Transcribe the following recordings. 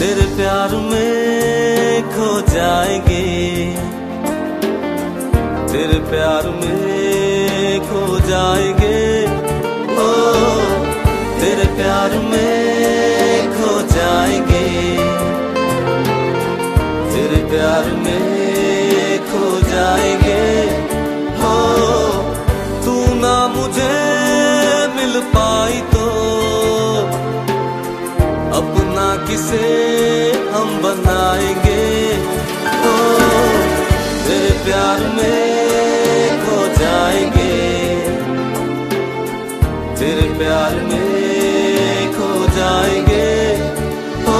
तेरे प्यार में खो जाएंगे, तेरे प्यार में खो जाएंगे। ओ तेरे प्यार में खो जाएंगे, तेरे प्यार में खो जाएंगे। हो तू ना मुझे मिल पाई तो अपना किसे हम बनाएंगे। हो तेरे प्यार में खो जाएंगे, तेरे प्यार में खो जाएंगे। हो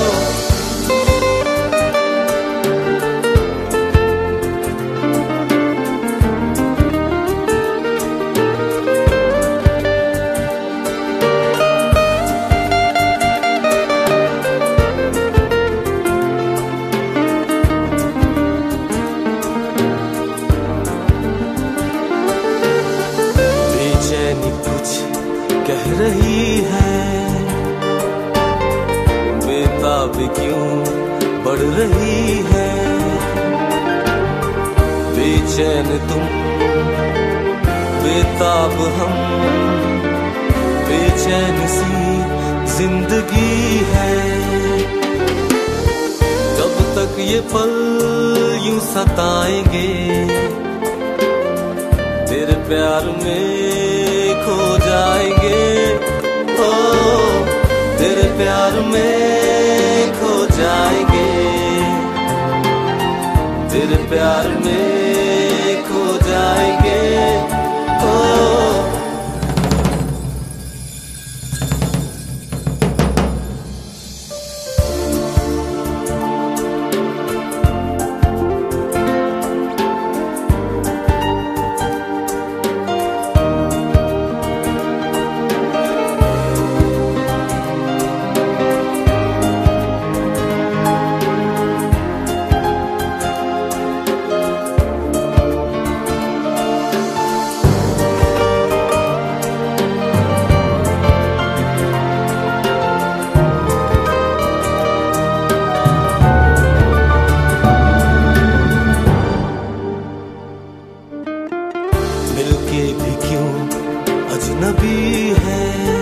कुछ कह रही है, बेताब क्यों बढ़ रही है। बेचैन तुम, बेताब हम, बेचैन सी जिंदगी है। कब तक ये पल यूं सताएंगे, तेरे प्यार में खो जाएंगे। ओ तेरे प्यार में खो जाएंगे, तेरे प्यार में खो जाएंगे। ओ मिलके भी क्यों अजनबी है,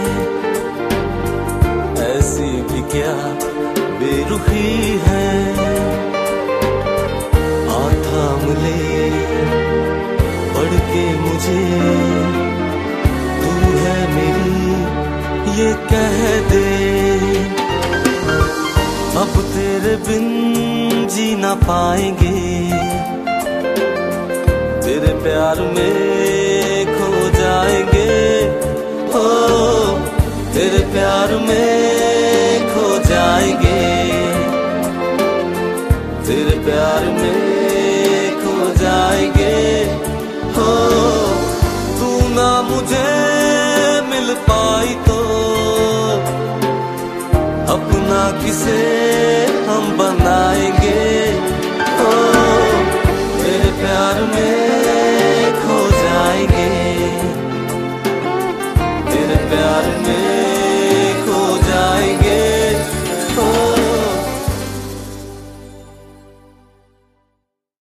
ऐसी भी क्या बेरुखी है। आ थाम ले पढ़ के मुझे, तू है मेरी ये कह दे। अब तेरे बिन जी ना पाएंगे, तेरे प्यार में खो जाएंगे। हो तेरे प्यार में खो जाएंगे, तेरे प्यार में खो जाएंगे। हो तू ना मुझे मिल पाई तो अपना किसे